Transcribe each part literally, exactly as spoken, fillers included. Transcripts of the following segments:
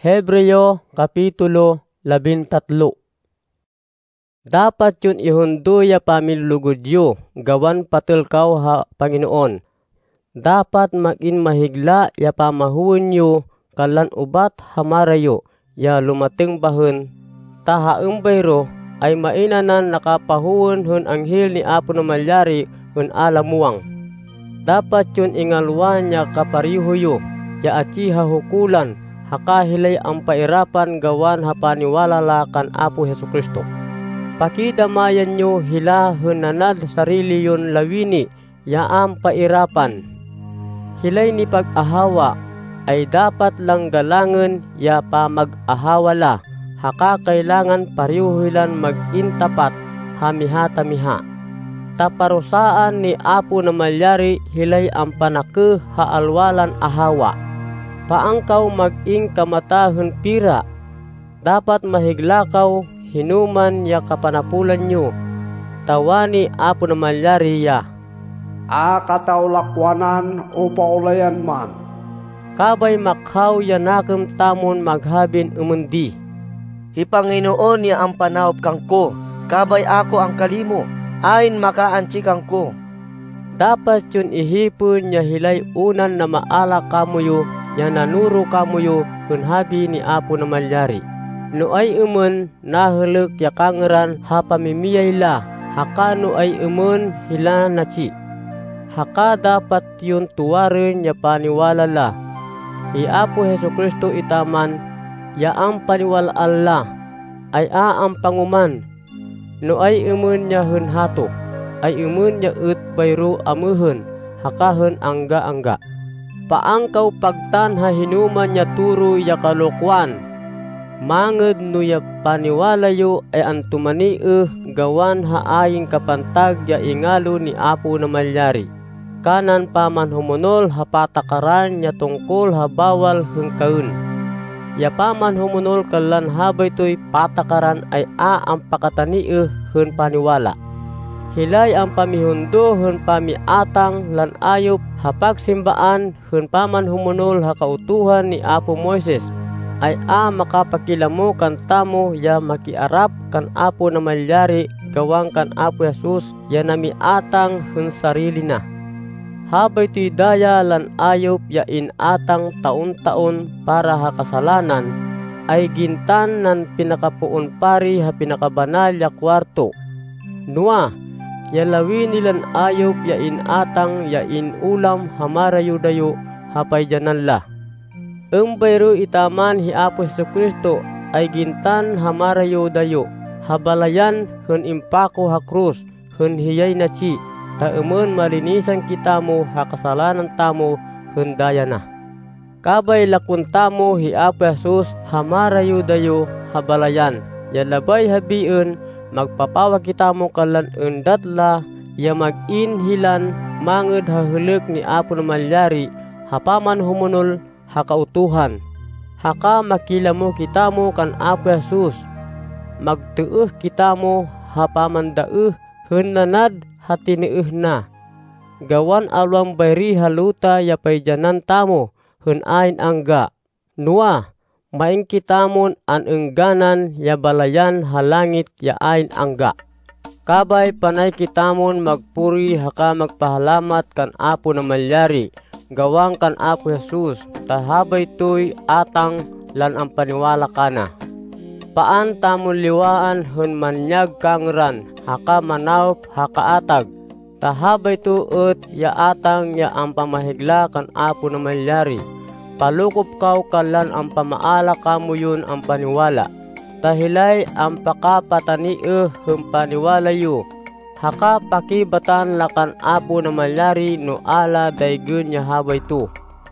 Hebreo Kapitulo labintatlo. Dapat yun ihundo ya pamilugudyo, gawan patulkaw ha Panginoon. Dapat magin mahigla ya pamahuon yo, kalan ubat hamarayo, ya lumating bahon. Tahaang bayro ay mainanan nakapahuon hun anghel ni Apo na Malyari hun alamuang. Dapat yun ingalwan ya kaparihuyo, ya atsiha hukulan, hakahilay ang pairapan gawan hapaniwalala kan Apo Hesukristo. Pakidamayan nyo hila hunanad sarili yon lawini ya ang pairapan. Hilay ni pag-ahawa ay dapat lang galangan ya pa mag-ahawala, haka kailangan parihuhilan mag-intapat hamiha-tamiha. Taparusaan ni Apo na Malyari hilay ang panake haalwalan ahawa. Paangkaw mag-ing kamatahon pira, dapat mahiglakaw hinuman ya kapanapulan nyo. Tawani Apo na Malyari ya. A katawlakwanan o paulayan man. Kabay makhaw ya nakem tamon maghabin umundi. Hi Panginoon ya ang panahop kangko, kabay ako ang kalimo, ain makaanci kangko. Dapat yun ihipon ya hilay unan na maala kamuyo, ya nanuro kamuyo hunhabi ni Apo na Malyari. No ay umun nahuluk ya kangeran ha pamimiyay la, haka no ay umun hila naci. Haka dapat yun tuwarin ya paniwala la. I Apo Hesukristo itaman, ya ang paniwala Allah, ay a ang panguman. No ay umun ya hunhato, ay umun ya ut bayro amuhun, hakahun angga-angga. Paangkaw pagtan ha hinuman ya turo ya kalokwan. Manged no ya paniwalayo ay antumani eh gawan haaying kapantag ya ingalo ni Apo na Malyari. Kanan paman humunol ha patakaran ya tungkol ha bawal hengkaun. Ya paman humunol kalan habay to'y patakaran ay a ang pakatani eh hun paniwala. Hilay ang pamihundo hun pamiatang lan ayop ha pagsimbaan hun paman humunol ha kautuhan ni Apo Moises. Ay a makapakilamo kan tamo ya makiarap kan Apo na Malyari gawang kan Apo Jesus ya namiatang hun sarili na. Habay to'y daya lan ayop ya inatang taon-taon para ha kasalanan ay gintan nan pinakapuon pari ha pinakabanal ya kwarto. Nua, ya lawi nilan ayop ya inatang ya inulam hamarayo dayo hapay janan la. Ang bayro itaman hi Apo Hesukristo ay gintan hamarayo dayo, habalayan hun impako ha krus, hun hiyay na chi, taemun malinisan kita mo ha kasalanan tamo hun daya na. Kabay lakun tamo hi Apo Jesus hamarayo dayo habalayan, ya labay habiun magpapawa kita mo kalan undatla ya mag-inhilan manged hahuluk ni Apo na Malyari hapaman humunol hakautuhan. Haka makilamo kita mo kan Apo Jesus. Magtuuh kita mo hapamandauh hun nanad hatiniuh na. Gawan alwang bayri haluta ya payjanan tamo hun ain angga. Nua, maing kita mon an engganan ya balayan halangit ya ain angga. Kabay panay kita mon magpuri haka magpahalamat kan Apo na Malyari. Gawang kan Apo Jesus, tahabay to'y atang lan ang paniwala kana. Paan tamon liwaan hun manyag kangran, haka manawp haka atag. Tahabay to ut ya atang ya ang pamahigla kan Apo na Malyari. Palukop kaw kalan ang pamaala kamo yun ang paniwala. Tahilay ang pakapatani eh hun paniwala yu. Haka pakibatan lakan Apo na Malyari no ala daygun niya habay to.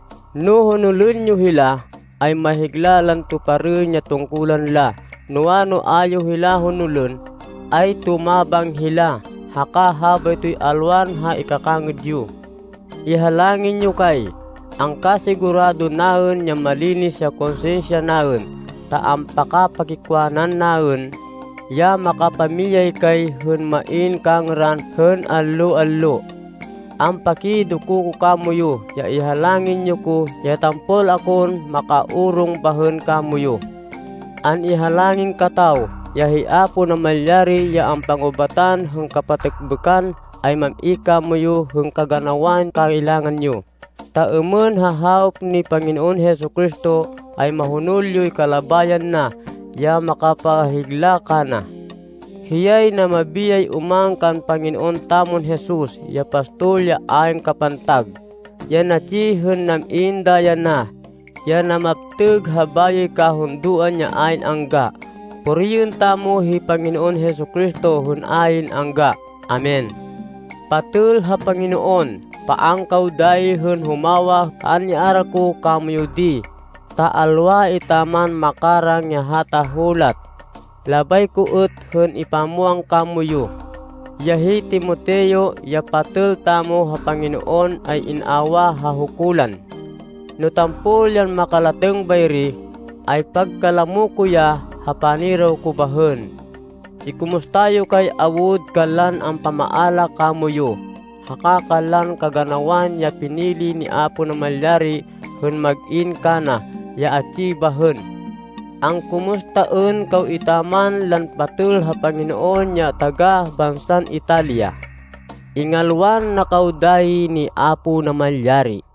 No hunulun nyo hila ay mahigla lan tuparin niya tungkulan la. No ano ayo hila hunulun ay tumabang hila. Haka habay to'y alwan ha ikakangid yu. Ihalangin nyo kay ang kasigurado naun niya malinis ya konsensya naun. Ta ang pakapakikwanan naun ya makapamiyay kay hun main kangran hun allo-allo. Ang pakiduko ko kamuyo, ya ihalangin nyo ko, ya tampol akon makaurong bahon kamuyo. An ihalangin kataw, ya hiapo na malyari, ya ang pangubatan hong kapatikbukan ay mamika moyo hong kaganawan kailangan nyo. Tauman hahawp ni Panginoon Hesus Kristo ay mahunulyo'y kalabayan na, ya makapahigla ka na. Hiyay na mabiyay umang kan Panginoon tamon Jesus, ya pastol ya ayon kapantag. Ya nachihon nam inda ya na, ya namaptug habayay kahunduan niya ayon angga. Puriyon tamo hi Panginoon Hesus Kristo hun ayon angga. Amen. Patul ha Panginoon, paangkaw dahi hun humawa anya ko kamuyudi. Taalwa itaman makarang ya hata hulat. Labay kuut hun ipamuang kamuyo. Yahi Timoteo, ya patul tamo ha Panginoon ay inawa hahukulan. No tampol yan makalateng bayri, ay pagkalamu kuya hapaniraw kubahon. Ikumustayo kay awud kalan ang pamaala kamuyo. Hakakalan kaganawan ya pinili ni Apo na malyari hun mag-in kana ya achi bahon. Ang kumustaon kaw itaman lan patul ha Panginoon niya taga bansan Italia. Ingalwan na kaudahi ni Apo na malyari.